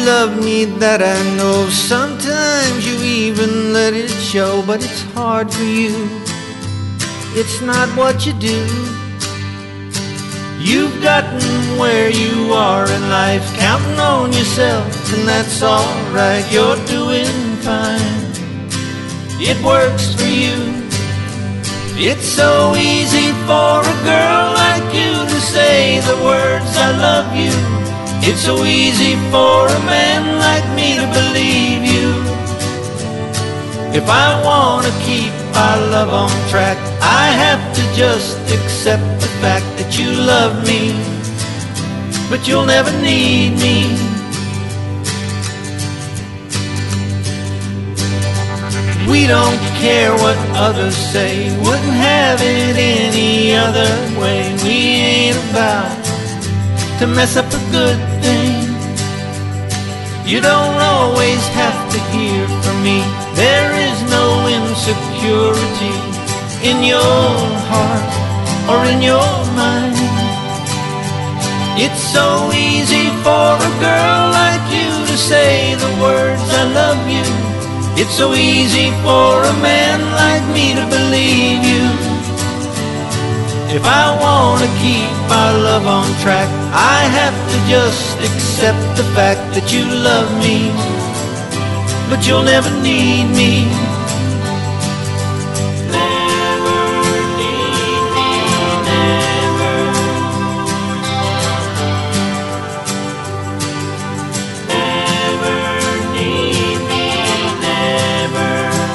love me, that I know. Sometimes you even let it show, but it's hard for you. It's not what you do. You've gotten where you are in life, counting on yourself, and that's alright. You're doing fine. It works for you. It's so easy for a girl like you to say the words I love you. It's so easy for a man like me to believe you. If I want to keep our love on track, I have to just accept the fact that you love me, but you'll never need me. We don't care what others say, wouldn't have it any other way. We ain't about to mess up a good thing. You don't always have to hear from me. There is no insecurity in your heart or in your mind. It's so easy for a girl like you to say the words I love you. It's so easy for a man like me to believe you. If I want to keep our love on track, I have to just accept the fact that you love me, but you'll never need me. Never need me, never. Never need me, never.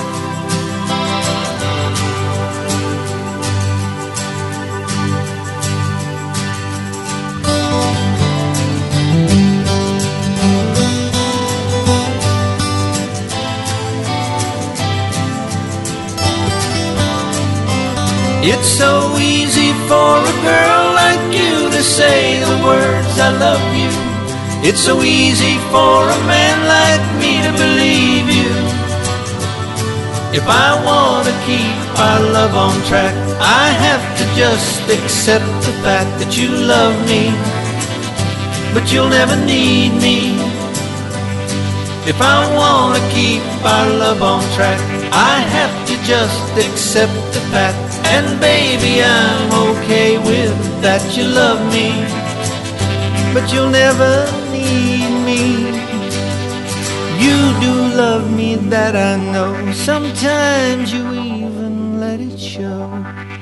It's so easy for a girl like you to say the words I love you. It's so easy for a man like me to believe you. If I want to keep our love on track, I have to just accept the fact that you love me, but you'll never need me. If I want to keep our love on track, I have to just accept the fact. And baby, I'm okay with that you love me, but you'll never need me. You do love me, that I know. Sometimes you even let it show.